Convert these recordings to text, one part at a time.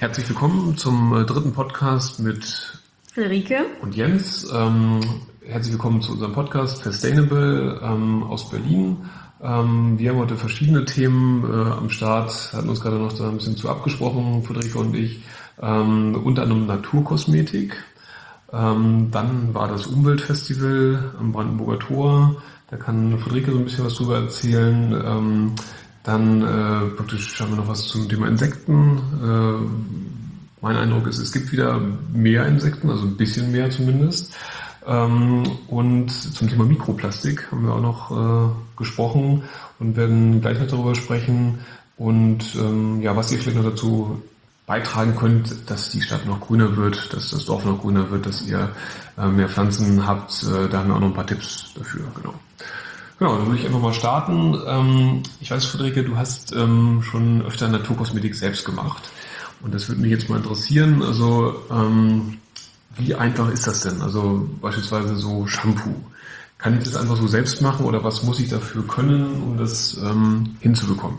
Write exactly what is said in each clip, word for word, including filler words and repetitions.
Herzlich willkommen zum äh, dritten Podcast mit Friederike und Jens. Ähm, herzlich willkommen zu unserem Podcast Sustainable ähm, aus Berlin. Ähm, wir haben heute verschiedene Themen äh, am Start, hatten uns gerade noch da ein bisschen zu abgesprochen, Friederike und ich. Ähm, unter anderem Naturkosmetik. Ähm, dann war das Umweltfestival am Brandenburger Tor. Da kann Friederike so ein bisschen was drüber erzählen. Ähm, Dann äh, praktisch haben wir noch was zum Thema Insekten. Äh, mein Eindruck ist, es gibt wieder mehr Insekten, also ein bisschen mehr zumindest. Ähm, und zum Thema Mikroplastik haben wir auch noch äh, gesprochen und werden gleich noch darüber sprechen. Und ähm, ja, was ihr vielleicht noch dazu beitragen könnt, dass die Stadt noch grüner wird, dass das Dorf noch grüner wird, dass ihr äh, mehr Pflanzen habt. Äh, da haben wir auch noch ein paar Tipps dafür, genau. Genau, dann würde ich einfach mal starten. Ähm, ich weiß, Friederike, du hast ähm, schon öfter Naturkosmetik selbst gemacht. Und das würde mich jetzt mal interessieren. Also, ähm, wie einfach ist das denn? Also beispielsweise so Shampoo. Kann ich das einfach so selbst machen oder was muss ich dafür können, um das ähm, hinzubekommen?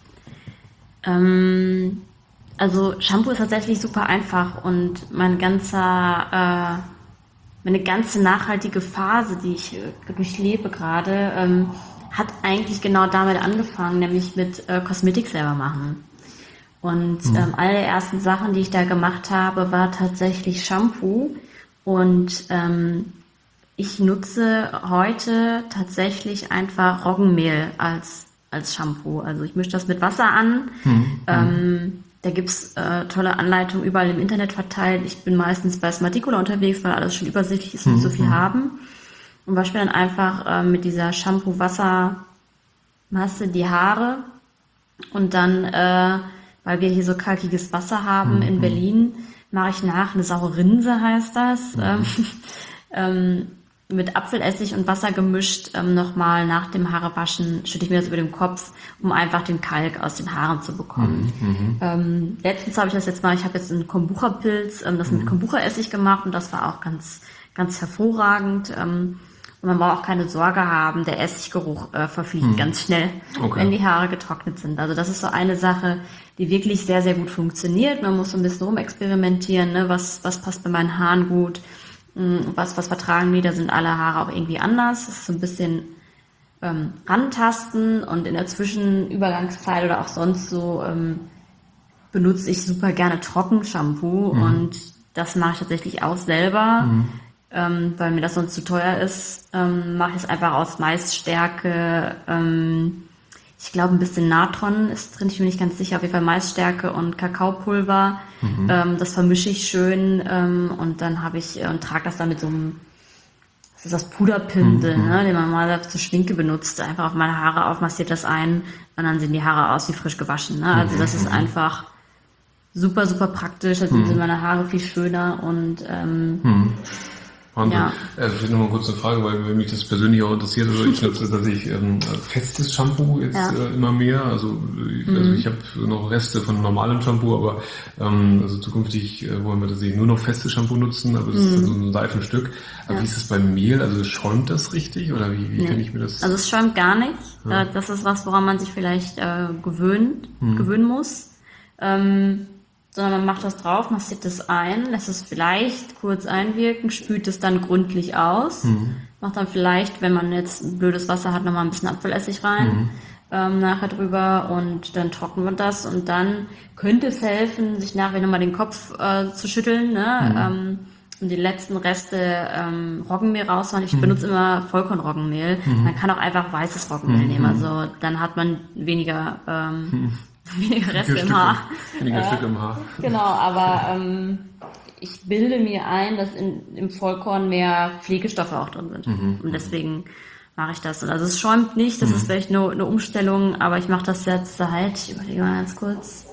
Ähm, also Shampoo ist tatsächlich super einfach und mein ganzer, äh, meine ganze nachhaltige Phase, die ich äh, durchlebe gerade, ähm, hat eigentlich genau damit angefangen, nämlich mit äh, Kosmetik selber machen. Und mhm. ähm, alle ersten Sachen, die ich da gemacht habe, war tatsächlich Shampoo. Und ähm, ich nutze heute tatsächlich einfach Roggenmehl als, als Shampoo. Also ich mische das mit Wasser an. Mhm. Ähm, da gibt's äh, tolle Anleitungen überall im Internet verteilt. Ich bin meistens bei Smarticula unterwegs, weil alles schon übersichtlich ist und mhm. nicht so viel haben. Und wasche mir dann einfach äh, mit dieser Shampoo-Wassermasse die Haare. Und dann, äh, weil wir hier so kalkiges Wasser haben mhm. in Berlin, mache ich nach, eine saure Rinse heißt das, mhm. ähm, ähm, mit Apfelessig und Wasser gemischt, ähm, nochmal nach dem Haarewaschen schütte ich mir das über den Kopf, um einfach den Kalk aus den Haaren zu bekommen. Mhm. Ähm, letztens habe ich das jetzt mal, ich habe jetzt einen Kombucha-Pilz, ähm, das mhm. mit Kombucha-Essig gemacht und das war auch ganz, ganz hervorragend. Ähm, und man braucht auch keine Sorge haben, der Essiggeruch äh, verfliegt mhm. ganz schnell, okay. wenn die Haare getrocknet sind. Also das ist so eine Sache, die wirklich sehr, sehr gut funktioniert. Man muss so ein bisschen rumexperimentieren, ne? was, was passt bei meinen Haaren gut. Was, was vertragen die, da sind alle Haare auch irgendwie anders. Das ist so ein bisschen ähm, rantasten und in der Zwischenübergangszeit oder auch sonst so ähm, benutze ich super gerne Trockenshampoo mhm. und das mache ich tatsächlich auch selber, mhm. ähm, weil mir das sonst zu teuer ist. Ähm, mache ich es einfach aus Maisstärke, ähm, ich glaube ein bisschen Natron ist drin, ich bin nicht ganz sicher, auf jeden Fall Maisstärke und Kakaopulver. Mhm. Ähm, das vermische ich schön ähm, und dann habe ich äh, und trage das dann mit so einem, das ist das Puderpinsel, mhm. ne, den man mal zur Schminke benutzt, einfach auf meine Haare auf, massiert das ein und dann sehen die Haare aus wie frisch gewaschen. Ne? Also das ist einfach super, super praktisch, dann mhm. sind meine Haare viel schöner und ähm, mhm. Wahnsinn. Ja. Also vielleicht nochmal kurz eine Frage, weil mich das persönlich auch interessiert. Also ich nutze tatsächlich ähm, festes Shampoo jetzt ja. äh, immer mehr. Also, ich, mhm. also ich habe noch Reste von normalem Shampoo, aber ähm, also zukünftig äh, wollen wir tatsächlich nur noch festes Shampoo nutzen, aber das mhm. ist dann so ein Seifenstück. Aber ja. wie ist es beim Mehl? Also schäumt das richtig oder wie, wie nee. kann ich mir das? Also es schäumt gar nicht. Ja. Das ist was, woran man sich vielleicht äh, gewöhnt, mhm. gewöhnen muss. Ähm, sondern man macht das drauf, massiert das ein, lässt es vielleicht kurz einwirken, spült es dann gründlich aus, mhm. macht dann vielleicht, wenn man jetzt blödes Wasser hat, nochmal ein bisschen Apfelessig rein, mhm. ähm, nachher drüber und dann trocknen wir das und dann könnte es helfen, sich nachher nochmal den Kopf äh, zu schütteln, ne? Mhm. ähm, und die letzten Reste ähm, Roggenmehl raushauen. Ich mhm. benutze immer Vollkornroggenmehl, mhm. man kann auch einfach weißes Roggenmehl mhm. nehmen, also dann hat man weniger ähm, mhm. weniger Reste im Haar. Weniger äh, Stücke im Haar. Genau, aber ähm, ich bilde mir ein, dass in, im Vollkorn mehr Pflegestoffe auch drin sind. Mhm. Und deswegen mache ich das. Also es schäumt nicht, das mhm. ist vielleicht nur eine Umstellung, aber ich mache das jetzt seit, ich überlege mal ganz kurz,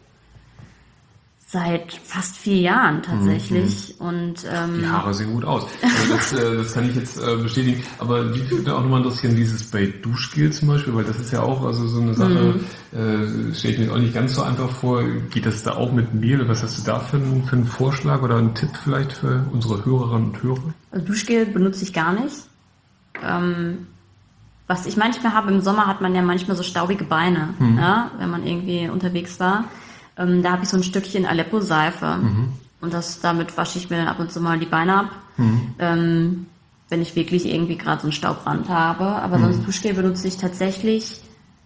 seit fast vier Jahren tatsächlich. Mhm. Und ähm, die Haare sehen gut aus. Also das, äh, das kann ich jetzt äh, bestätigen. Aber mich würde auch nochmal interessieren, dieses bei Duschgel zum Beispiel, weil das ist ja auch also so eine Sache, mhm. äh, stelle ich mir auch nicht ganz so einfach vor. Geht das da auch mit Mehl? Was hast du da für einen, für einen Vorschlag oder einen Tipp vielleicht für unsere Hörerinnen und Hörer? Also Duschgel benutze ich gar nicht. Ähm, was ich manchmal habe, im Sommer hat man ja manchmal so staubige Beine, mhm. ja, wenn man irgendwie unterwegs war. Ähm, da habe ich so ein Stückchen Aleppo-Seife. Mhm. Und das, damit wasche ich mir dann ab und zu mal die Beine ab. Mhm. Ähm, wenn ich wirklich irgendwie gerade so einen Staubbrand habe. Aber Mhm. sonst Duschgel benutze ich tatsächlich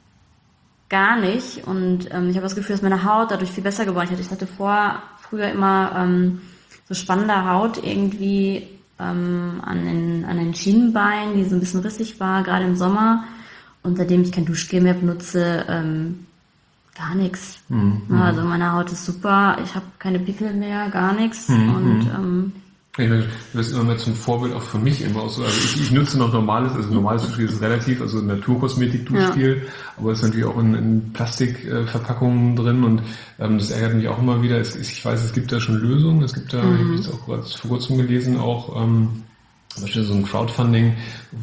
gar nicht. Und ähm, ich habe das Gefühl, dass meine Haut dadurch viel besser geworden ist. Ich hatte vor, früher immer ähm, so spannende Haut irgendwie ähm, an, den, an den Schienenbeinen, die so ein bisschen rissig war, gerade im Sommer. Und seitdem ich kein Duschgel mehr benutze, ähm, gar nichts. Mhm. Ja, also meine Haut ist super, ich habe keine Pickel mehr, gar nichts. Mhm. Und ähm, Ich meine, du bist immer mehr zum Vorbild auch für mich immer auch so. Also ich, ich nutze noch normales, also normales Duschgel ist relativ, also Naturkosmetik-Duschgel, ja. Aber es ist natürlich auch in, in Plastikverpackungen drin und ähm, das ärgert mich auch immer wieder. Es, ich weiß, es gibt da schon Lösungen. Es gibt da, mhm. ich habe jetzt auch gerade vor kurzem gelesen, auch ähm, zum Beispiel so ein Crowdfunding,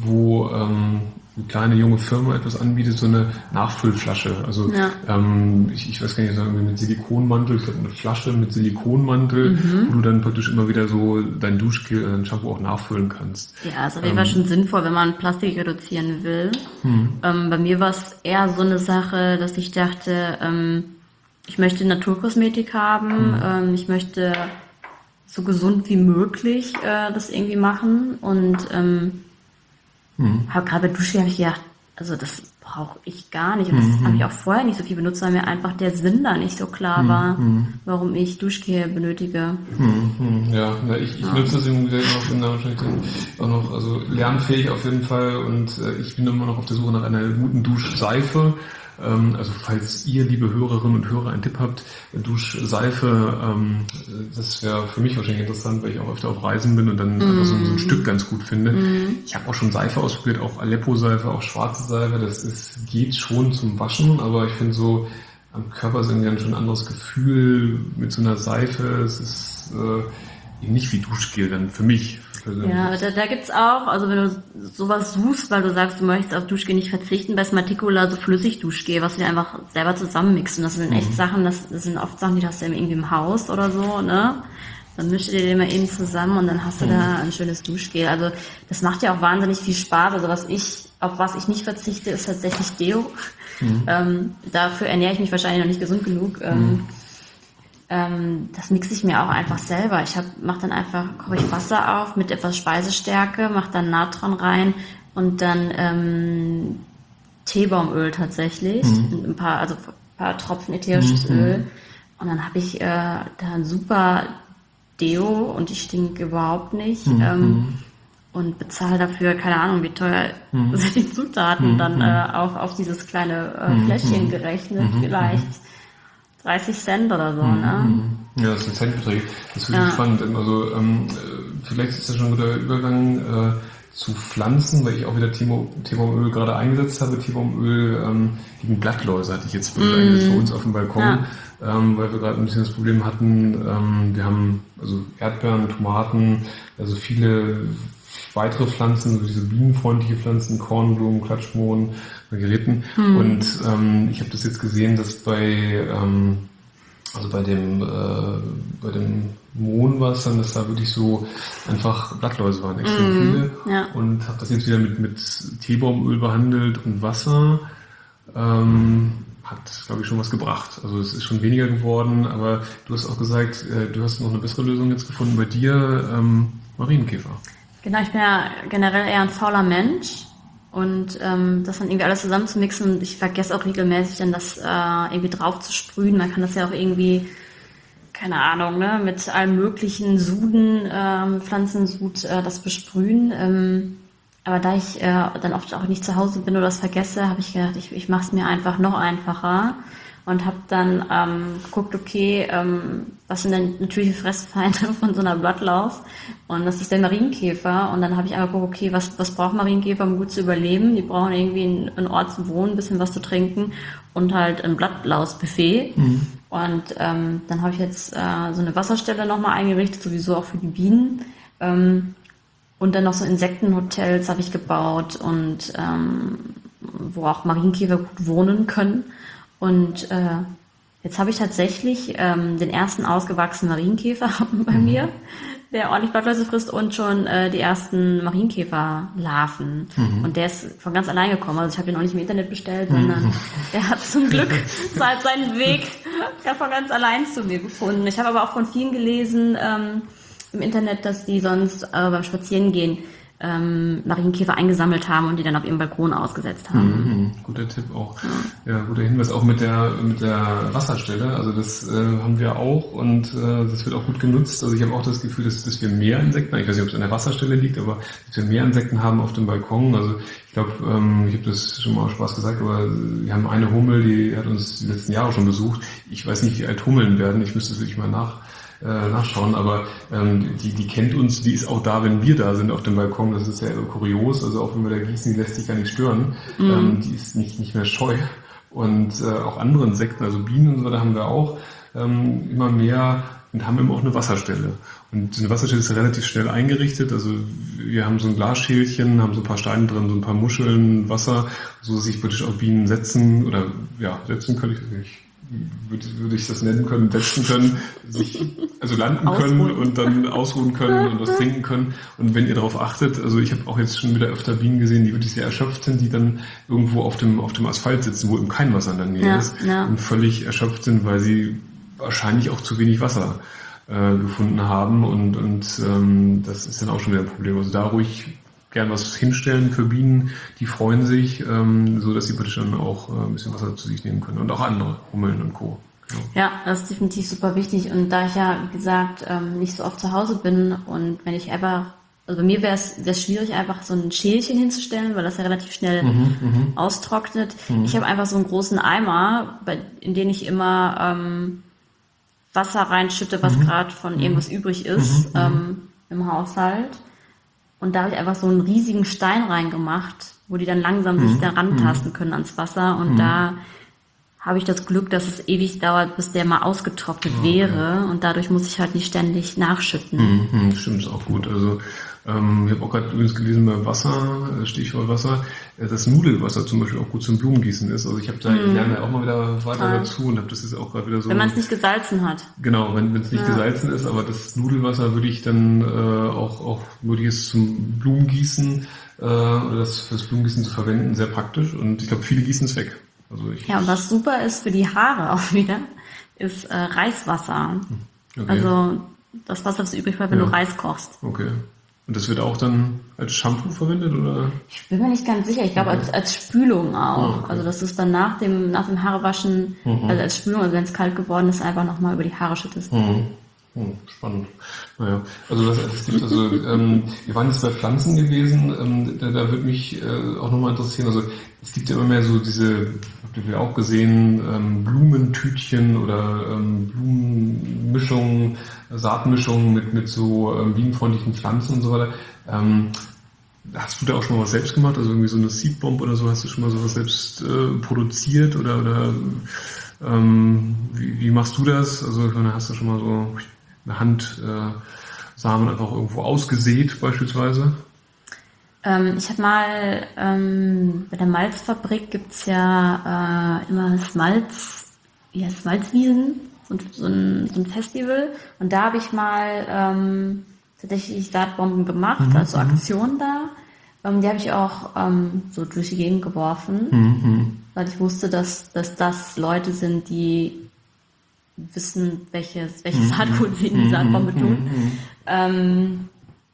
wo ähm, eine kleine junge Firma etwas anbietet, so eine Nachfüllflasche. Also ja. ähm, ich, ich weiß gar nicht, sagen mit Silikonmantel, ich glaube eine Flasche mit Silikonmantel, mhm. wo du dann praktisch immer wieder so dein Duschgel, dein Shampoo auch nachfüllen kannst. Ja, ist auf jeden Fall ähm, schon sinnvoll, wenn man Plastik reduzieren will. Mhm. Ähm, bei mir war es eher so eine Sache, dass ich dachte, ähm, ich möchte Naturkosmetik haben, mhm. ähm, ich möchte so gesund wie möglich äh, das irgendwie machen und ähm, mhm. habe gerade bei Duschgel habe ich gedacht, also das brauche ich gar nicht. Und das mhm. habe ich auch vorher nicht so viel benutzt, weil mir einfach der Sinn da nicht so klar mhm. war, warum ich Duschgel benötige. Mhm. Ja, na, ich, ich ja. nutze das irgendwie noch, bin da wahrscheinlich auch noch also lernfähig auf jeden Fall und äh, ich bin immer noch auf der Suche nach einer guten Duschseife. Also falls ihr, liebe Hörerinnen und Hörer, einen Tipp habt, Duschseife, ähm, das wäre für mich wahrscheinlich interessant, weil ich auch öfter auf Reisen bin und dann mm. einfach so ein, so ein Stück ganz gut finde. Mm. Ich habe auch schon Seife ausprobiert, auch Aleppo-Seife, auch schwarze Seife, das ist, geht schon zum Waschen, aber ich finde so, am Körper ist irgendwie schon ein anderes Gefühl mit so einer Seife, es ist äh, eben nicht wie Duschgel dann für mich. Ja, da, da gibt's auch, also wenn du sowas suchst, weil du sagst, du möchtest auf Duschgel nicht verzichten, bei Smarticula so Flüssigduschgel, was du dir einfach selber zusammenmixen. Das sind echt mhm. Sachen, das, das sind oft Sachen, die hast du irgendwie im Haus oder so, ne? Dann mischst du dir den mal eben zusammen und dann hast du mhm. da ein schönes Duschgel. Also das macht ja auch wahnsinnig viel Spaß. Also was ich, auf was ich nicht verzichte, ist tatsächlich Deo. Mhm. Ähm, dafür ernähre ich mich wahrscheinlich noch nicht gesund genug. Ähm, mhm. Ähm, das mixe ich mir auch einfach selber. Ich hab, mach dann einfach, koche ich Wasser auf mit etwas Speisestärke, mache dann Natron rein und dann ähm, Teebaumöl tatsächlich, mhm. ein paar, also ein paar Tropfen ätherisches mhm. Öl und dann habe ich äh, da ein super Deo und ich stinke überhaupt nicht mhm. ähm, und bezahle dafür, keine Ahnung, wie teuer mhm. sind die Zutaten mhm. dann äh, auf, auf dieses kleine äh, mhm. Fläschchen gerechnet, mhm. vielleicht dreißig Cent oder so, mhm. ne? Ja, das ist ein Centbeträge. Das finde ich ja. spannend. Also ähm, vielleicht ist das schon ein guter Übergang äh, zu Pflanzen, weil ich auch wieder Teebaumöl gerade eingesetzt habe. Teebaumöl ähm, gegen Blattläuse hatte ich jetzt mm. eingesetzt bei uns auf dem Balkon, ja. ähm, weil wir gerade ein bisschen das Problem hatten. Ähm, wir haben also Erdbeeren, Tomaten, also viele weitere Pflanzen, so diese bienenfreundliche Pflanzen, Kornblumen, Klatschmohn, Margeriten. Hm. Und ähm, ich habe das jetzt gesehen, dass bei ähm, also bei dem äh, bei dem Mohn war es dann, dass da wirklich so einfach Blattläuse waren, extrem mm, viele. Ja. Und habe das jetzt wieder mit mit Teebaumöl behandelt und Wasser. Ähm, hat, glaube ich, schon was gebracht. Also es ist schon weniger geworden, aber du hast auch gesagt, äh, du hast noch eine bessere Lösung jetzt gefunden bei dir, ähm, Marienkäfer. Genau, ich bin ja generell eher ein fauler Mensch und ähm, das dann irgendwie alles zusammenzumixen und ich vergesse auch regelmäßig dann das äh, irgendwie drauf zu sprühen. Man kann das ja auch irgendwie, keine Ahnung, ne, mit allem möglichen Suden, ähm, Pflanzensud äh, das besprühen. Ähm, aber da ich äh, dann oft auch nicht zu Hause bin oder das vergesse, habe ich gedacht, ich, ich mache es mir einfach noch einfacher. Und habe dann ähm, geguckt, okay, ähm, was sind denn natürliche Fressfeinde von so einer Blattlaus? Und das ist der Marienkäfer. Und dann habe ich einfach geguckt, okay, was, was braucht Marienkäfer, um gut zu überleben? Die brauchen irgendwie einen, einen Ort zu wohnen, ein bisschen was zu trinken und halt ein Blattlausbuffet. Mhm. Und ähm, dann habe ich jetzt äh, so eine Wasserstelle nochmal eingerichtet, sowieso auch für die Bienen. Ähm, und dann noch so Insektenhotels habe ich gebaut und ähm, wo auch Marienkäfer gut wohnen können. Und äh, Jetzt habe ich tatsächlich ähm, den ersten ausgewachsenen Marienkäfer bei mhm. mir, der ordentlich Blattläuse frisst und schon äh, die ersten Marienkäferlarven. Mhm. Und der ist von ganz allein gekommen. Also ich habe den auch nicht im Internet bestellt, sondern mhm. der hat zum Glück seit seinen Weg ja, von ganz allein zu mir gefunden. Ich habe aber auch von vielen gelesen ähm, im Internet, dass die sonst äh, beim Spazierengehen ähm, Marienkäfer eingesammelt haben und die dann auf ihrem Balkon ausgesetzt haben. Mhm, guter Tipp auch. Ja. ja, guter Hinweis auch mit der mit der Wasserstelle. Also das äh, haben wir auch und äh, das wird auch gut genutzt. Also ich habe auch das Gefühl, dass, dass wir mehr Insekten, ich weiß nicht, ob es an der Wasserstelle liegt, aber dass wir mehr Insekten haben auf dem Balkon. Also ich glaube, ähm, ich habe das schon mal aus Spaß gesagt, aber wir haben eine Hummel, die hat uns die letzten Jahre schon besucht. Ich weiß nicht, wie alt Hummeln werden. Ich müsste es wirklich mal nach Äh, nachschauen, aber ähm, die, die kennt uns, die ist auch da, wenn wir da sind auf dem Balkon, das ist ja kurios, also auch wenn wir da gießen, die lässt sich gar nicht stören, mhm. ähm, die ist nicht, nicht mehr scheu und äh, auch andere Insekten, also Bienen und so, da haben wir auch ähm, immer mehr und haben immer auch eine Wasserstelle und eine Wasserstelle ist relativ schnell eingerichtet, also wir haben so ein Glasschälchen, haben so ein paar Steine drin, so ein paar Muscheln, Wasser, so dass sich praktisch auch Bienen setzen oder ja, setzen kann ich nicht. Würde, würde ich das nennen können, setzen können, sich, also landen können ausruhen. Und dann ausruhen können und was trinken können. Und wenn ihr darauf achtet, also ich habe auch jetzt schon wieder öfter Bienen gesehen, die wirklich sehr erschöpft sind, die dann irgendwo auf dem auf dem Asphalt sitzen, wo eben kein Wasser in der Nähe ja, ist ja. und völlig erschöpft sind, weil sie wahrscheinlich auch zu wenig Wasser äh, gefunden haben und und ähm, das ist dann auch schon wieder ein Problem. Also da ruhig gern was hinstellen für Bienen, die freuen sich, ähm, so dass sie bitte dann auch äh, ein bisschen Wasser zu sich nehmen können und auch andere, Hummeln und Co. Genau. Ja, das ist definitiv super wichtig und da ich ja, wie gesagt, ähm, nicht so oft zu Hause bin und wenn ich einfach, also bei mir wäre es schwierig, einfach so ein Schälchen hinzustellen, weil das ja relativ schnell mhm, austrocknet. Mhm. Ich habe einfach so einen großen Eimer, bei, in den ich immer ähm, Wasser reinschütte, was mhm. gerade von irgendwas übrig ist mhm, ähm, im Haushalt. Und da habe ich einfach so einen riesigen Stein reingemacht, wo die dann langsam mhm. sich da rantasten können ans Wasser. Und mhm. da habe ich das Glück, dass es ewig dauert, bis der mal ausgetrocknet okay. wäre. Und dadurch muss ich halt nicht ständig nachschütten. Mhm. Stimmt, ist auch gut. Also ähm, ich habe auch gerade übrigens gelesen bei Wasser, Stichwort Wasser, dass Nudelwasser zum Beispiel auch gut zum Blumengießen ist. Also ich habe da mhm. lerne ja auch mal wieder weiter Toll. dazu und habe das jetzt auch gerade wieder so. Wenn man es nicht gesalzen hat. Genau, wenn es nicht ja. gesalzen ist, aber das Nudelwasser würde ich dann äh, auch auch würde ich es zum Blumengießen äh, oder das fürs Blumengießen zu verwenden sehr praktisch und ich glaube viele gießen es weg. Also ich, ja und was super ist für die Haare auch wieder ist äh, Reiswasser. Okay. Also das Wasser, das übrig bleibt, wenn ja. du Reis kochst. Okay. Und das wird auch dann als Shampoo verwendet, oder? Ich bin mir nicht ganz sicher. Ich glaube, okay. als, als Spülung auch. Oh, okay. Also, das ist dann nach dem, nach dem Haarewaschen, mhm. also als Spülung, also wenn es kalt geworden ist, einfach nochmal über die Haare schüttest. Mhm. Hm, spannend. Naja, also das, es gibt also, ähm, wir waren jetzt bei Pflanzen gewesen, ähm, da, da würde mich äh, auch nochmal interessieren, also es gibt ja immer mehr so diese, habt ihr ja auch gesehen, ähm, Blumentütchen oder ähm, Blumenmischungen, Saatmischungen mit, mit so ähm, bienenfreundlichen Pflanzen und so weiter. Ähm, hast du da auch schon mal was selbst gemacht, also irgendwie so eine Seedbomb oder so, hast du schon mal sowas selbst äh, produziert oder, oder ähm, wie, wie machst du das? Also ich meine, hast du schon mal so eine Hand äh, Samen einfach irgendwo ausgesät beispielsweise? Ähm, ich habe mal, ähm, bei der Malzfabrik gibt's ja äh, immer das Malz, wie heißt Malzwiesen, so ein, so, ein, so ein Festival. Und da habe ich mal ähm, tatsächlich Saatbomben gemacht, mhm, also Aktionen da. Ähm, die habe ich auch ähm, so durch die Gegend geworfen, mhm, weil ich wusste, dass, dass das Leute sind, die wissen, welches, welches Saatgut sie in die Saatbombe tun. Mhm. Ähm,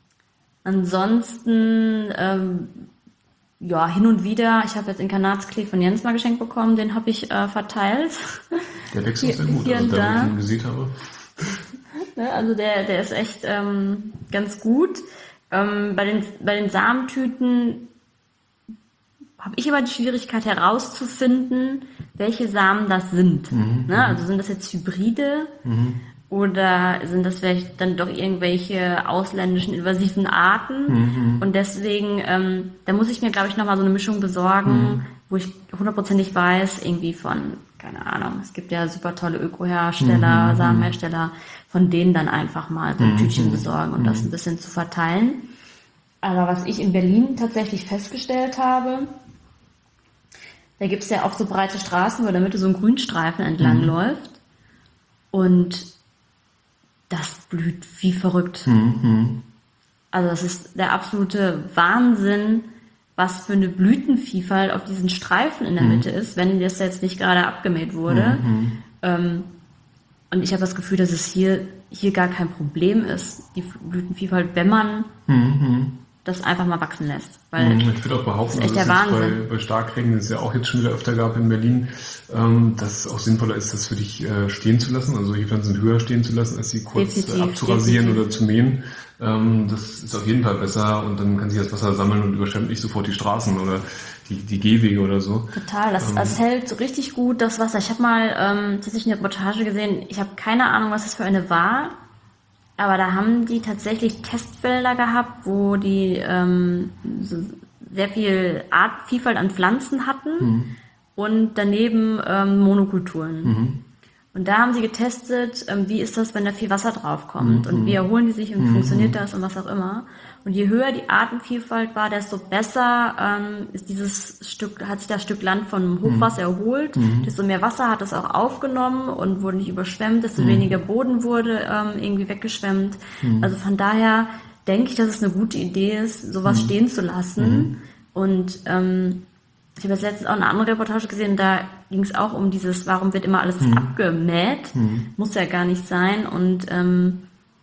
ansonsten, ähm, ja, hin und wieder, ich habe jetzt den Kanatsklee von Jens mal geschenkt bekommen, den habe ich äh, verteilt. Der wächst auch sehr gut, also da, wo ich ihn gesehen habe. Ne, also der, der ist echt ähm, ganz gut. Ähm, bei den, bei den Samentüten habe ich aber die Schwierigkeit herauszufinden, welche Samen das sind. Mhm, ne? Also sind das jetzt Hybride mhm. oder sind das vielleicht dann doch irgendwelche ausländischen invasiven Arten? Mhm. Und deswegen, ähm, da muss ich mir, glaube ich, nochmal so eine Mischung besorgen, mhm. wo ich hundertprozentig weiß, irgendwie von, keine Ahnung, es gibt ja super tolle Öko-Hersteller, mhm. Samenhersteller, von denen dann einfach mal so ein Tütchen besorgen und mhm. das ein bisschen zu verteilen. Aber was ich in Berlin tatsächlich festgestellt habe, da gibt es ja oft so breite Straßen, wo in der Mitte so ein Grünstreifen entlang mhm. läuft. Und das blüht wie verrückt. Mhm. Also das ist der absolute Wahnsinn, was für eine Blütenvielfalt auf diesen Streifen in der Mitte ist, wenn das jetzt nicht gerade abgemäht wurde. Mhm. Ähm, und ich habe das Gefühl, dass es hier, hier gar kein Problem ist, die Blütenvielfalt, wenn man Mhm. das einfach mal wachsen lässt. Weil Ich würde auch behaupten, das ist echt dass der es jetzt Wahnsinn. bei, bei Starkregen, das es ja auch jetzt schon wieder öfter gab in Berlin, ähm, dass es auch sinnvoller ist, das für dich äh, stehen zu lassen, also solche Pflanzen höher stehen zu lassen, als sie kurz Definitiv, äh, abzurasieren definitiv. oder zu mähen. Ähm, das ist auf jeden Fall besser und dann kann sich das Wasser sammeln und überschwemmt nicht sofort die Straßen oder die, die Gehwege oder so. Total, das, Ähm. das hält so richtig gut das Wasser. Ich habe mal ähm, tatsächlich eine Reportage gesehen, ich habe keine Ahnung, was das für eine war, aber da haben die tatsächlich Testfelder gehabt, wo die ähm, so sehr viel Artvielfalt an Pflanzen hatten und daneben ähm, Monokulturen. Und da haben sie getestet, ähm, wie ist das, wenn da viel Wasser draufkommt und wie erholen die sich und wie funktioniert das und was auch immer. Und je höher die Artenvielfalt war, desto besser ähm, ist dieses Stück, hat sich das Stück Land vom Hochwasser erholt, desto mehr Wasser hat es auch aufgenommen und wurde nicht überschwemmt, desto weniger Boden wurde ähm, irgendwie weggeschwemmt. Also von daher denke ich, dass es eine gute Idee ist, sowas stehen zu lassen. Und ähm, ich habe jetzt letztens auch eine andere Reportage gesehen, da ging es auch um dieses, warum wird immer alles abgemäht? Muss ja gar nicht sein. Und, ähm,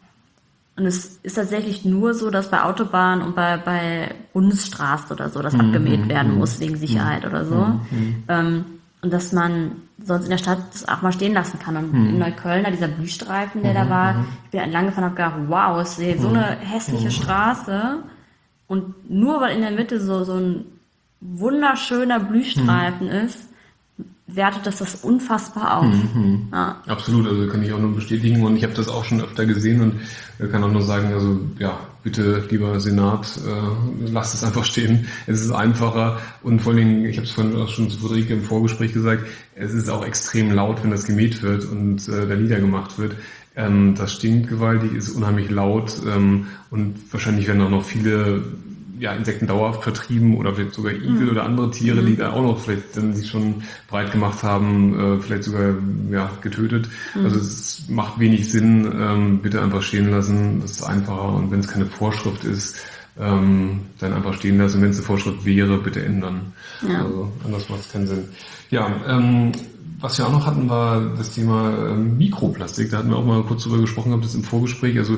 und es ist tatsächlich nur so, dass bei Autobahnen und bei, bei Bundesstraßen oder so das abgemäht werden muss, wegen Sicherheit oder so. Ähm, und dass man sonst in der Stadt das auch mal stehen lassen kann. Und in Neukölln, da dieser Blühstreifen, der da war, ich bin entlang gefahren und habe gedacht, wow, es ist so eine hässliche Straße. Und nur weil in der Mitte so, so ein wunderschöner Blühstreifen ist, wertet das das unfassbar auf. Ja. Absolut, also kann ich auch nur bestätigen und ich habe das auch schon öfter gesehen und kann auch nur sagen, also ja, bitte, lieber Senat, äh, lasst es einfach stehen. Es ist einfacher und vor allen Dingen, ich habe es vorhin auch schon zu Friederike im Vorgespräch gesagt, es ist auch extrem laut, wenn das gemäht wird und äh, da niedergemacht wird. Ähm, das stinkt gewaltig, ist unheimlich laut ähm, und wahrscheinlich werden auch noch viele ja, Insekten dauerhaft vertrieben oder vielleicht sogar Igel oder andere Tiere, die da auch noch vielleicht dann sich schon breit gemacht haben, äh, vielleicht sogar ja, getötet. Also es macht wenig Sinn, ähm, bitte einfach stehen lassen, das ist einfacher und wenn es keine Vorschrift ist, ähm, dann einfach stehen lassen. Und wenn es eine Vorschrift wäre, bitte ändern. Ja. Also anders macht es keinen Sinn. Ja, ähm, was wir auch noch hatten, war das Thema ähm, Mikroplastik. Da hatten wir auch mal kurz drüber gesprochen, gehabt, das im Vorgespräch. Also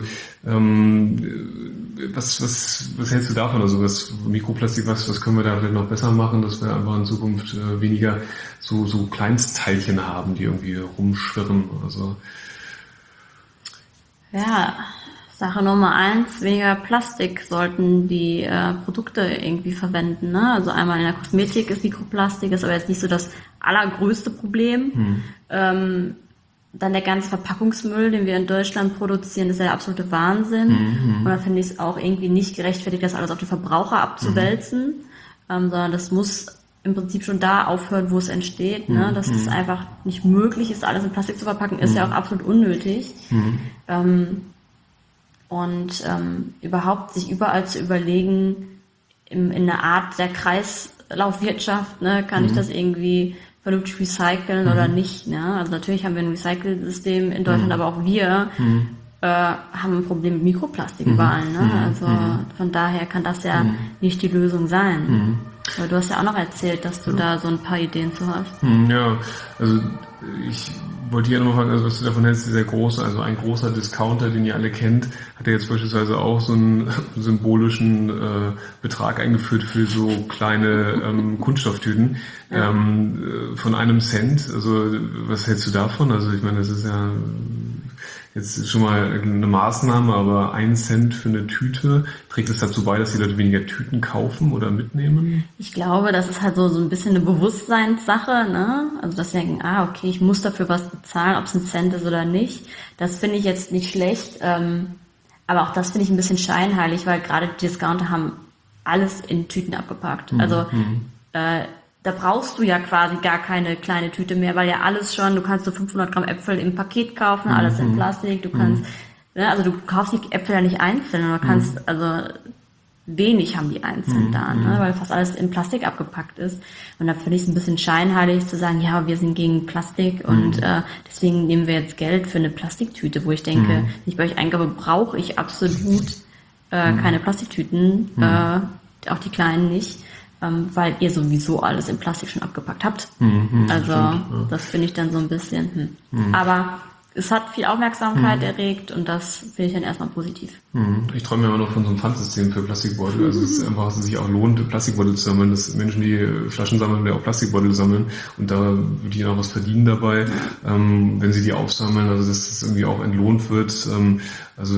ähm, was, was, was hältst du davon? Also was Mikroplastik, was, was können wir da vielleicht noch besser machen, dass wir einfach in Zukunft äh, weniger so, so Kleinstteilchen haben, die irgendwie rumschwirren? Also Ja, Sache Nummer eins, weniger Plastik sollten die äh, Produkte irgendwie verwenden. Ne? Also einmal in der Kosmetik ist Mikroplastik, ist aber jetzt nicht so das allergrößte Problem. Hm. Ähm, dann der ganze Verpackungsmüll, den wir in Deutschland produzieren, ist ja der absolute Wahnsinn. Mhm. Und da finde ich es auch irgendwie nicht gerechtfertigt, das alles auf die Verbraucher abzuwälzen, mhm. ähm, sondern das muss im Prinzip schon da aufhören, wo es entsteht. Ne? Dass es einfach nicht möglich ist, alles in Plastik zu verpacken, ist ja auch absolut unnötig. Mhm. Ähm, und ähm, überhaupt sich überall zu überlegen, in, in einer Art der Kreislaufwirtschaft, ne, kann Mhm. ich das irgendwie vernünftig recyceln oder nicht. Ne? Also natürlich haben wir ein Recycle-System in Deutschland, aber auch wir äh, haben ein Problem mit Mikroplastik überall. Ne? Also von daher kann das ja nicht die Lösung sein. Aber du hast ja auch noch erzählt, dass du da so ein paar Ideen zu hast. Hm, Ja, also ich wollte hier nochmal fragen, also was du davon hältst, dieser große, also ein großer Discounter, den ihr alle kennt, hat ja jetzt beispielsweise auch so einen symbolischen äh, Betrag eingeführt für so kleine ähm, Kunststofftüten Ja. ähm, äh, von einem Cent. Also was hältst du davon? Also ich meine, das ist ja jetzt schon mal eine Maßnahme, aber ein Cent für eine Tüte, trägt es dazu bei, dass die Leute weniger Tüten kaufen oder mitnehmen? Ich glaube, das ist halt so, so ein bisschen eine Bewusstseinssache, ne? Also, dass sie denken, ah, okay, ich muss dafür was bezahlen, ob es ein Cent ist oder nicht. Das finde ich jetzt nicht schlecht. Ähm, aber auch das finde ich ein bisschen scheinheilig, weil gerade die Discounter haben alles in Tüten abgepackt. Also, äh, da brauchst du ja quasi gar keine kleine Tüte mehr, weil ja alles schon, du kannst so fünfhundert Gramm Äpfel im Paket kaufen, alles in Plastik, du kannst, ne, also du kaufst die Äpfel ja nicht einzeln, du kannst, also wenig haben die einzeln da, ne? Weil fast alles in Plastik abgepackt ist. Und da finde ich es ein bisschen scheinheilig zu sagen, ja, wir sind gegen Plastik und äh, deswegen nehmen wir jetzt Geld für eine Plastiktüte, wo ich denke, wenn ich bei euch einkaufe, brauche ich absolut äh, keine Plastiktüten, äh, auch die kleinen nicht, ähm, weil ihr sowieso alles in Plastik schon abgepackt habt. Mhm, also stimmt, ja. das finde ich dann so ein bisschen, hm. aber es hat viel Aufmerksamkeit mhm. erregt und das finde ich dann erstmal positiv. Mhm. Ich träume immer noch von so einem Pfandsystem für Plastikbeutel. Also es ist einfach, dass es sich auch lohnt, Plastikbeutel zu sammeln, dass Menschen, die Flaschen sammeln, die auch Plastikbeutel sammeln und da würde ich auch was verdienen dabei, ähm, wenn sie die aufsammeln, also dass das irgendwie auch entlohnt wird. Ähm, also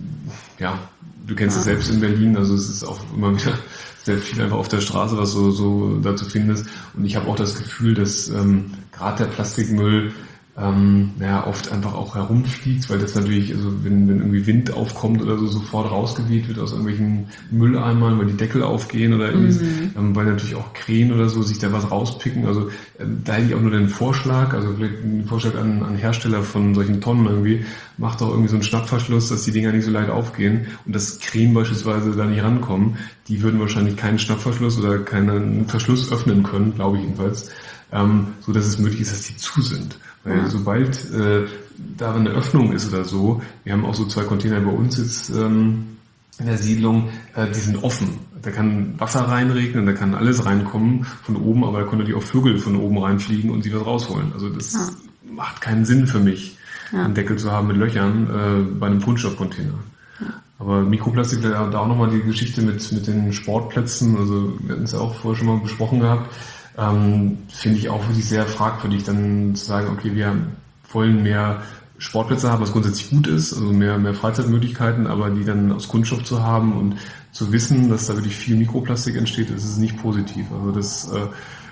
ja, du kennst es ja. selbst in Berlin, also es ist auch immer wieder sehr viel einfach auf der Straße, was so, so dazu findest. Und ich habe auch das Gefühl, dass ähm, gerade der Plastikmüll ähm, ja, oft einfach auch herumfliegt, weil das natürlich, also wenn, wenn irgendwie Wind aufkommt oder so, sofort rausgeweht wird aus irgendwelchen Mülleimern, weil die Deckel aufgehen oder irgendwie, mhm. ähm, weil natürlich auch Krähen oder so sich da was rauspicken. Also äh, da hätte ich auch nur den Vorschlag, also vielleicht einen Vorschlag an, an Hersteller von solchen Tonnen irgendwie, macht doch irgendwie so einen Schnappverschluss, dass die Dinger nicht so leicht aufgehen und dass Krähen beispielsweise da nicht rankommen. Die würden wahrscheinlich keinen Schnappverschluss oder keinen Verschluss öffnen können, glaube ich jedenfalls, ähm, so dass es möglich ist, dass die zu sind. Weil ja. sobald äh, da eine Öffnung ist oder so, wir haben auch so zwei Container bei uns jetzt ähm, in der Siedlung, äh, die sind offen. Da kann Wasser reinregnen, da kann alles reinkommen von oben, aber da können natürlich auch Vögel von oben reinfliegen und sich was rausholen. Also das ja. macht keinen Sinn für mich, ja. einen Deckel zu haben mit Löchern äh, bei einem Kunststoffcontainer. Ja. Aber Mikroplastik, da auch nochmal die Geschichte mit, mit den Sportplätzen, also wir hatten es ja auch vorher schon mal besprochen gehabt, Ähm, finde ich auch wirklich sehr fragwürdig, dann zu sagen, okay, wir wollen mehr Sportplätze haben, was grundsätzlich gut ist, also mehr, mehr Freizeitmöglichkeiten, aber die dann aus Kunststoff zu haben und zu wissen, dass da wirklich viel Mikroplastik entsteht, das ist nicht positiv. Also das, äh,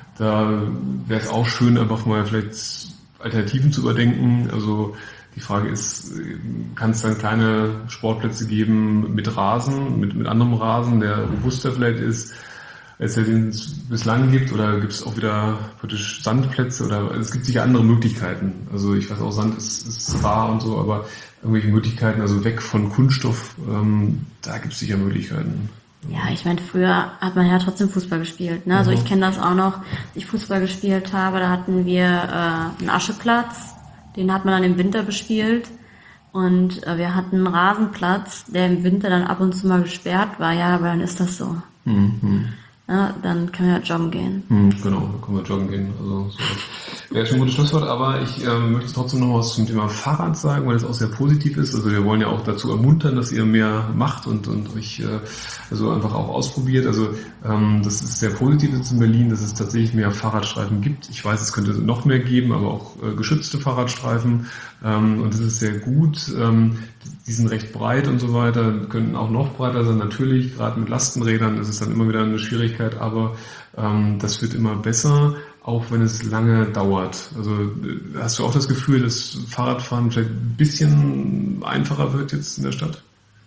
da wäre es auch schön, einfach mal vielleicht Alternativen zu überdenken. Also die Frage ist, kann es dann kleine Sportplätze geben mit Rasen, mit, mit anderem Rasen, der robuster vielleicht ist, als er den es bislang gibt, oder gibt es auch wieder praktisch Sandplätze, oder es gibt sicher andere Möglichkeiten. Also ich weiß auch, Sand ist, ist rar und so, aber irgendwelche Möglichkeiten, also weg von Kunststoff, ähm, da gibt es sicher Möglichkeiten. Ja, ich meine, früher hat man ja trotzdem Fußball gespielt, ne? Also mhm. ich kenne das auch noch, als ich Fußball gespielt habe, da hatten wir äh, einen Ascheplatz, den hat man dann im Winter bespielt. Und äh, wir hatten einen Rasenplatz, der im Winter dann ab und zu mal gesperrt war. Ja, aber dann ist das so. Mhm. Ja, dann können wir ja joggen gehen. Hm, genau, dann können wir joggen gehen. Also so. Wäre schon ein gutes Schlusswort, aber ich äh, möchte trotzdem noch was zum Thema Fahrrad sagen, weil es auch sehr positiv ist. Also wir wollen ja auch dazu ermuntern, dass ihr mehr macht und, und euch äh, also einfach auch ausprobiert. Also ähm, das ist sehr positiv jetzt in Berlin, dass es tatsächlich mehr Fahrradstreifen gibt. Ich weiß, es könnte noch mehr geben, aber auch äh, geschützte Fahrradstreifen. Ähm, und das ist sehr gut. Ähm, die sind recht breit und so weiter, könnten auch noch breiter sein. Natürlich, gerade mit Lastenrädern ist es dann immer wieder eine Schwierigkeit, aber ähm, das wird immer besser, auch wenn es lange dauert. Also hast du auch das Gefühl, dass Fahrradfahren vielleicht ein bisschen einfacher wird jetzt in der Stadt?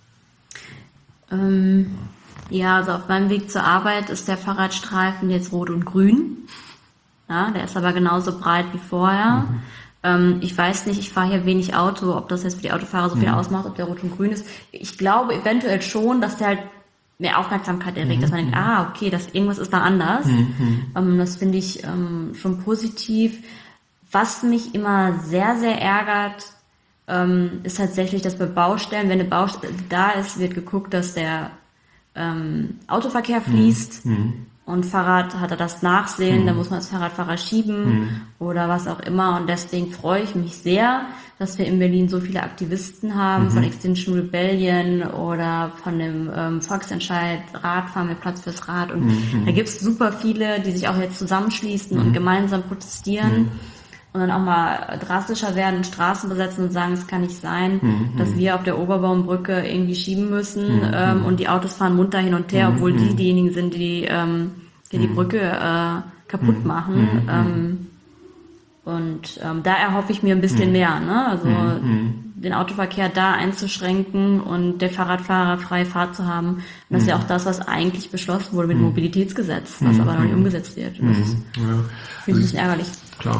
Ähm, ja, also auf meinem Weg zur Arbeit ist der Fahrradstreifen jetzt rot und grün. Ja, der ist aber genauso breit wie vorher. Mhm. Ich weiß nicht, ich fahre hier wenig Auto, ob das jetzt für die Autofahrer so viel mhm. ausmacht, ob der rot und grün ist. Ich glaube eventuell schon, dass der halt mehr Aufmerksamkeit erregt, mhm. dass man denkt, ah, okay, das, irgendwas ist da anders. Mhm. Ähm, das finde ich ähm, schon positiv. Was mich immer sehr, sehr ärgert, ähm, ist tatsächlich, dass bei Baustellen, wenn eine Baustelle da ist, wird geguckt, dass der ähm, Autoverkehr fließt. Mhm. Und Fahrrad hat er das Nachsehen, mhm. da muss man das Fahrradfahrer schieben mhm. oder was auch immer. Und deswegen freue ich mich sehr, dass wir in Berlin so viele Aktivisten haben, mhm. von Extinction Rebellion oder von dem ähm, Volksentscheid Radfahren mit Platz fürs Rad. Und mhm. da gibt es super viele, die sich auch jetzt zusammenschließen mhm. und gemeinsam protestieren. Mhm. Und dann auch mal drastischer werden, Straßen besetzen und sagen, es kann nicht sein, mhm. dass wir auf der Oberbaumbrücke irgendwie schieben müssen mhm. ähm, und die Autos fahren munter hin und her, obwohl mhm. die diejenigen sind, die ähm, die, die Brücke äh, kaputt mhm. machen. Mhm. Ähm, und ähm, da erhoffe ich mir ein bisschen mhm. mehr, ne? Also mhm. den Autoverkehr da einzuschränken und der Fahrradfahrer freie Fahrt zu haben. Und das ist ja auch das, was eigentlich beschlossen wurde mit dem Mobilitätsgesetz, was aber noch nicht umgesetzt wird. Das mhm. ja. finde ich ein bisschen ärgerlich. Klar.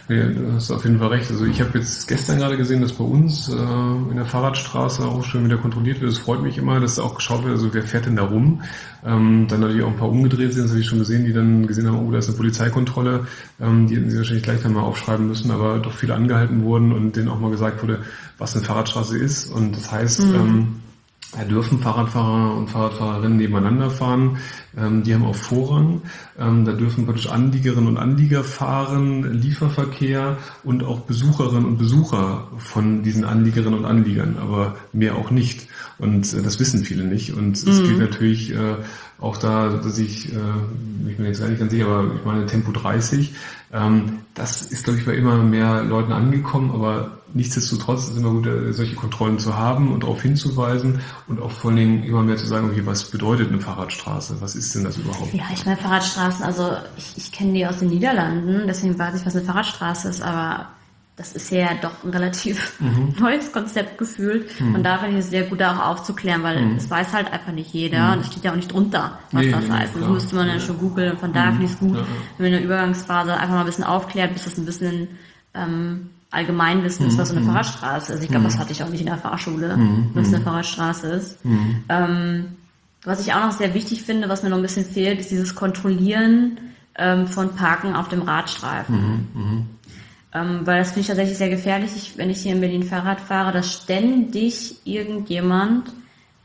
Ja, du hast auf jeden Fall recht. Also ich habe jetzt gestern gerade gesehen, dass bei uns äh, in der Fahrradstraße auch schon wieder kontrolliert wird. Das freut mich immer, dass da auch geschaut wird, also wer fährt denn da rum. Ähm, dann natürlich auch ein paar umgedreht sind, das habe ich schon gesehen, die dann gesehen haben, oh, da ist eine Polizeikontrolle. Ähm, die hätten sie wahrscheinlich gleich dann mal aufschreiben müssen, aber doch viele angehalten wurden und denen auch mal gesagt wurde, was eine Fahrradstraße ist. Und das heißt, mhm. ähm, da dürfen Fahrradfahrer und Fahrradfahrerinnen nebeneinander fahren. Ähm, die haben auch Vorrang. Ähm, da dürfen praktisch Anliegerinnen und Anlieger fahren, Lieferverkehr und auch Besucherinnen und Besucher von diesen Anliegerinnen und Anliegern, aber mehr auch nicht. Und äh, das wissen viele nicht. Und mhm. es gilt natürlich äh, auch da, dass ich, äh, ich bin jetzt gar nicht ganz sicher, aber ich meine Tempo dreißig, ähm, das ist, glaube ich, bei immer mehr Leuten angekommen, aber nichtsdestotrotz ist es immer gut, solche Kontrollen zu haben und darauf hinzuweisen und auch vor allen Dingen immer mehr zu sagen, okay, was bedeutet eine Fahrradstraße? Was ist denn das überhaupt? Ja, ich meine Fahrradstraßen, also ich, ich kenne die aus den Niederlanden, deswegen weiß ich, was eine Fahrradstraße ist, aber das ist ja doch ein relativ mhm. neues Konzept gefühlt mhm. und da finde ich es sehr gut, da auch aufzuklären, weil mhm. das weiß halt einfach nicht jeder mhm. und es steht ja auch nicht drunter, was nee, das nee, heißt. Das klar. müsste man ja schon googeln und von da mhm. finde ich es gut, ja, ja. wenn man in der Übergangsphase einfach mal ein bisschen aufklärt, bis das ein bisschen ähm, Allgemeinwissen ist, was so eine Fahrradstraße ist. Ich glaube, das hatte ich auch nicht in der Fahrschule, mhm. was eine Fahrradstraße ist. Mhm. Ähm, was ich auch noch sehr wichtig finde, was mir noch ein bisschen fehlt, ist dieses Kontrollieren ähm, von Parken auf dem Radstreifen. Mhm. Ähm, weil das finde ich tatsächlich sehr gefährlich, ich, wenn ich hier in Berlin Fahrrad fahre, dass ständig irgendjemand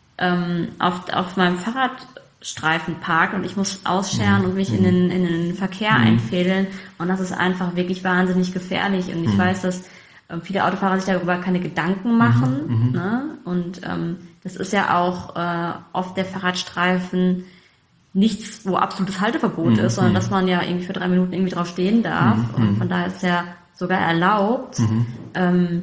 ähm, auf, auf meinem Fahrradstreifen parkt und ich muss ausscheren mhm. und mich in den, in den Verkehr mhm. einfädeln und das ist einfach wirklich wahnsinnig gefährlich und ich mhm. weiß, dass ähm, viele Autofahrer sich darüber keine Gedanken machen mhm. ne? und ähm, das ist ja auch äh, oft der Fahrradstreifen nichts, wo absolutes Halteverbot mhm. ist, sondern dass man ja irgendwie für drei Minuten irgendwie drauf stehen darf mhm. und von daher ist es ja sogar erlaubt. Mhm. Ähm,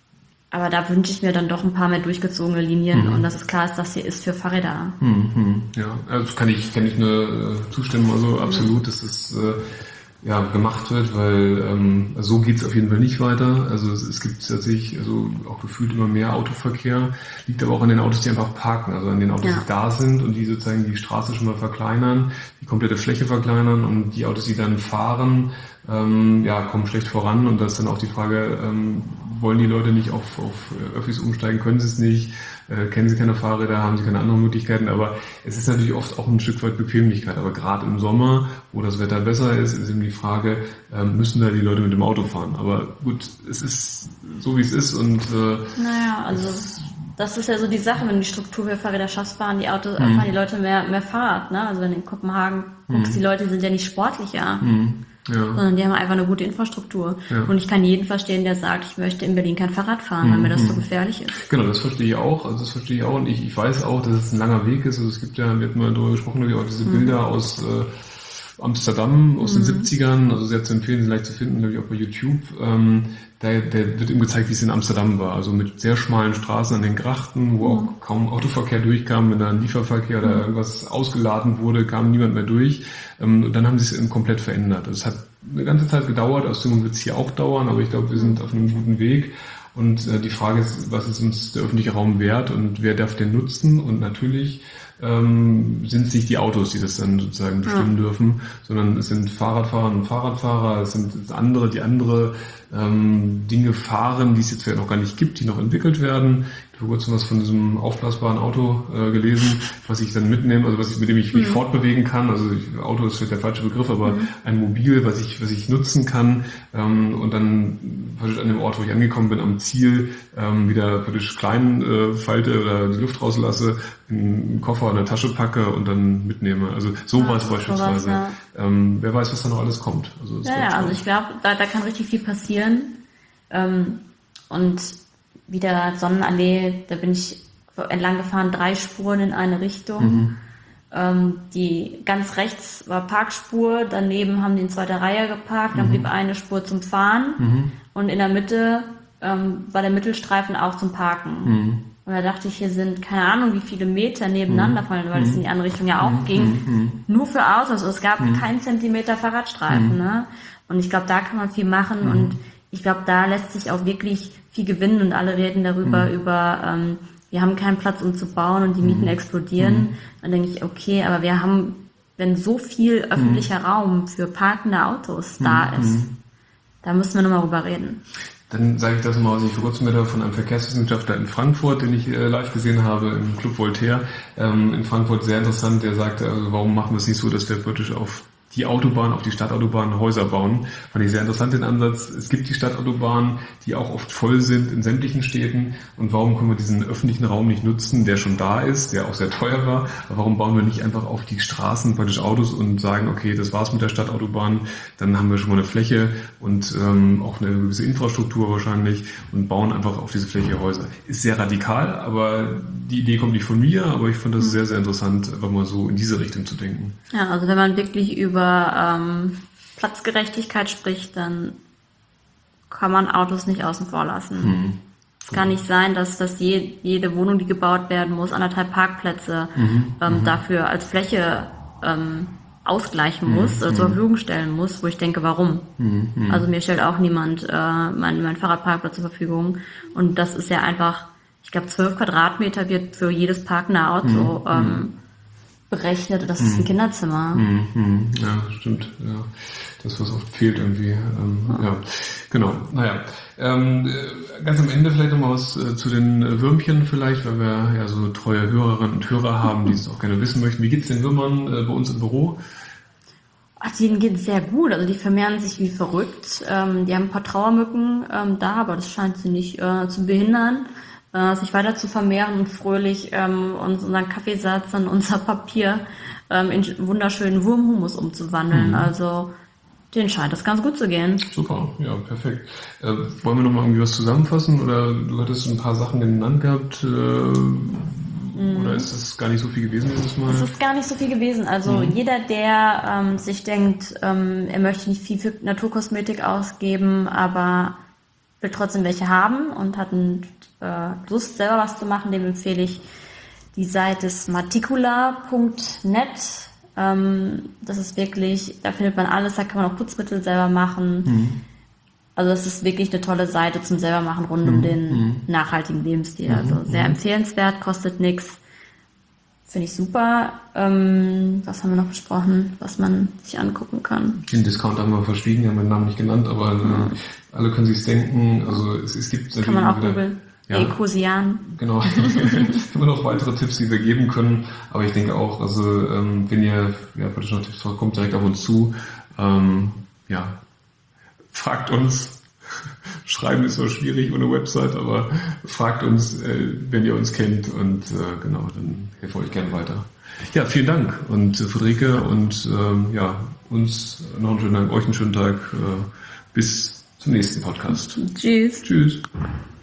aber da wünsche ich mir dann doch ein paar mehr durchgezogene Linien mhm. und dass es klar ist, das hier ist für Fahrräder. Mhm. Ja, also kann ich, kann ich nur äh, zustimmen, also absolut, dass es äh, ja, gemacht wird, weil ähm, so geht's auf jeden Fall nicht weiter. Also es, es gibt tatsächlich also auch gefühlt immer mehr Autoverkehr, liegt aber auch an den Autos, die einfach parken, also an den Autos, ja. die da sind und die sozusagen die Straße schon mal verkleinern, die komplette Fläche verkleinern und die Autos, die dann fahren, ähm, ja, kommen schlecht voran und da ist dann auch die Frage, ähm, wollen die Leute nicht auf, auf Öffis umsteigen, können sie es nicht, äh, kennen sie keine Fahrräder, haben sie keine anderen Möglichkeiten, aber es ist natürlich oft auch ein Stück weit Bequemlichkeit, aber gerade im Sommer, wo das Wetter besser ist, ist eben die Frage, äh, müssen da die Leute mit dem Auto fahren, aber gut, es ist so, wie es ist und äh, naja, also das ist ja so die Sache, wenn du die Struktur für Fahrräder schaffst, fahren die Autos, mhm. fahren die Leute mehr, mehr Fahrrad, ne? Also wenn du in Kopenhagen guckst, mhm. die Leute sind ja nicht sportlicher. Mhm. Ja. Sondern die haben einfach eine gute Infrastruktur. Ja. Und ich kann jeden verstehen, der sagt, ich möchte in Berlin kein Fahrrad fahren, mhm. weil mir das so gefährlich ist. Genau, das verstehe ich auch. Also das verstehe ich auch. Und ich, ich weiß auch, dass es ein langer Weg ist. Also es gibt ja, wir hatten mal darüber gesprochen, auch diese mhm. Bilder aus äh, Amsterdam aus mhm. den siebzigern. Also sehr zu empfehlen, sind leicht zu finden, glaube ich, auch bei YouTube. Ähm, da, da wird eben gezeigt, wie es in Amsterdam war. Also mit sehr schmalen Straßen an den Grachten, wo mhm. auch kaum Autoverkehr durchkam. Wenn da ein Lieferverkehr oder irgendwas ausgeladen wurde, kam niemand mehr durch. Ähm, und dann haben sie es eben komplett verändert. Es hat eine ganze Zeit gedauert, aus dem wird es hier auch dauern, aber ich glaube, wir sind auf einem guten Weg. Und äh, die Frage ist, was ist uns der öffentliche Raum wert und wer darf den nutzen? Und natürlich ähm, sind es nicht die Autos, die das dann sozusagen bestimmen ja. dürfen, sondern es sind Fahrradfahrer und Fahrradfahrer, es sind andere, die andere ähm, Dinge fahren, die es jetzt vielleicht noch gar nicht gibt, die noch entwickelt werden. Ich habe vor kurzem was von diesem aufblasbaren Auto äh, gelesen, was ich dann mitnehme, also was ich, mit dem ich mich mhm. fortbewegen kann. Also ich, Auto ist vielleicht der falsche Begriff, aber mhm. ein Mobil, was ich, was ich nutzen kann ähm, und dann praktisch an dem Ort, wo ich angekommen bin, am Ziel ähm, wieder praktisch klein äh, falte oder die Luft rauslasse, in einen Koffer oder eine Tasche packe und dann mitnehme. Also sowas ja, beispielsweise. Sowas, ja. ähm, wer weiß, was da noch alles kommt. Also ja, ja also ich glaube, da, da kann richtig viel passieren. Ähm, und wieder Sonnenallee, da bin ich entlang gefahren, drei Spuren in eine Richtung. Mhm. Ähm, die ganz rechts war Parkspur, daneben haben die in zweiter Reihe geparkt, dann mhm. blieb eine Spur zum Fahren mhm. und in der Mitte ähm, war der Mittelstreifen auch zum Parken. Mhm. Und da dachte ich, hier sind keine Ahnung, wie viele Meter nebeneinander fallen, weil es in die andere Richtung ja auch ging. Mhm. Nur für Autos. Es gab mhm. keinen Zentimeter Fahrradstreifen. Mhm. Ne? Und ich glaube, da kann man viel machen mhm. und ich glaube, da lässt sich auch wirklich viel gewinnen und alle reden darüber, mhm. über, ähm, wir haben keinen Platz, um zu bauen und die Mieten mhm. explodieren. Mhm. Dann denke ich, okay, aber wir haben, wenn so viel öffentlicher mhm. Raum für parkende Autos da mhm. ist, da müssen wir nochmal drüber reden. Dann sage ich das mal, was ich vor kurzem wieder von einem Verkehrswissenschaftler in Frankfurt, den ich äh, live gesehen habe im Club Voltaire, ähm, in Frankfurt sehr interessant, der sagte, also warum machen wir es nicht so, dass wir praktisch auf die Autobahn, auf die Stadtautobahn Häuser bauen. Fand ich sehr interessant den Ansatz. Es gibt die Stadtautobahnen, die auch oft voll sind in sämtlichen Städten. Und warum können wir diesen öffentlichen Raum nicht nutzen, der schon da ist, der auch sehr teuer war? Aber warum bauen wir nicht einfach auf die Straßen praktisch Autos und sagen, okay, das war's mit der Stadtautobahn, dann haben wir schon mal eine Fläche und ähm, auch eine gewisse Infrastruktur wahrscheinlich und bauen einfach auf diese Fläche Häuser. Ist sehr radikal, aber die Idee kommt nicht von mir, aber ich fand das sehr, sehr interessant, einfach mal so in diese Richtung zu denken. Ja, also wenn man wirklich über ähm, Platzgerechtigkeit spricht, dann kann man Autos nicht außen vor lassen. Mhm. Es kann nicht sein, dass, dass je, jede Wohnung, die gebaut werden muss, anderthalb Parkplätze Mhm. ähm, Mhm. dafür als Fläche ähm, ausgleichen Mhm. muss, äh, Mhm. zur Verfügung stellen muss, wo ich denke, warum? Mhm. Mhm. Also mir stellt auch niemand äh, mein, mein Fahrradparkplatz zur Verfügung. Und das ist ja einfach, ich glaube, zwölf Quadratmeter wird für jedes parkende Auto Mhm. ähm, berechnet. Das ist ein Kinderzimmer. Mhm, mhm. Ja, stimmt. Ja. Das, was oft fehlt irgendwie. Ähm, ja. Genau. Naja. Ähm, äh, ganz am Ende vielleicht nochmal was äh, zu den äh, Würmchen vielleicht, weil wir ja so treue Hörerinnen und Hörer haben, die es auch gerne wissen möchten. Wie geht's den Würmern äh, bei uns im Büro? Ach, denen geht es sehr gut. Also die vermehren sich wie verrückt. Ähm, die haben ein paar Trauermücken ähm, da, aber das scheint sie nicht äh, zu behindern, äh, sich weiter zu vermehren und fröhlich ähm, uns unseren Kaffeesatz und unser Papier ähm, in wunderschönen Wurmhumus umzuwandeln. Mhm. Also denen scheint das ganz gut zu gehen. Super, ja, perfekt. Äh, wollen wir nochmal irgendwie was zusammenfassen? Oder du hattest ein paar Sachen genannt gehabt? Äh, Mhm. Oder ist das gar nicht so viel gewesen dieses Mal? Es ist gar nicht so viel gewesen. Also Mhm. jeder, der ähm, sich denkt, ähm, er möchte nicht viel für Naturkosmetik ausgeben, aber will trotzdem welche haben und hat ein, äh, Lust, selber was zu machen, dem empfehle ich die Seite smarticula punkt net. Ähm, das ist wirklich, da findet man alles, da kann man auch Putzmittel selber machen. Mhm. Also das ist wirklich eine tolle Seite zum selber machen rund Mhm. um den Mhm. nachhaltigen Lebensstil. Mhm. Also sehr Mhm. empfehlenswert, kostet nichts. Finde ich super. Ähm, was haben wir noch besprochen, was man sich angucken kann? Den Discount haben wir verschwiegen, haben wir den Namen nicht genannt, aber äh, alle können sich's denken. Also es, es gibt Kann man auch wieder- googeln. Ja. Ecosian. Genau. Immer noch weitere Tipps, die wir geben können. Aber ich denke auch, also ähm, wenn ihr ja, praktisch noch Tipps braucht, kommt direkt auf uns zu. Ähm, ja, fragt uns. Schreiben ist so schwierig ohne Website, aber fragt uns, äh, wenn ihr uns kennt und äh, genau, dann helfen wir euch gerne weiter. Ja, vielen Dank und äh, Friederike und ähm, ja, uns noch einen schönen Tag, euch einen schönen Tag. Äh, bis zum nächsten Podcast. Tschüss. Tschüss.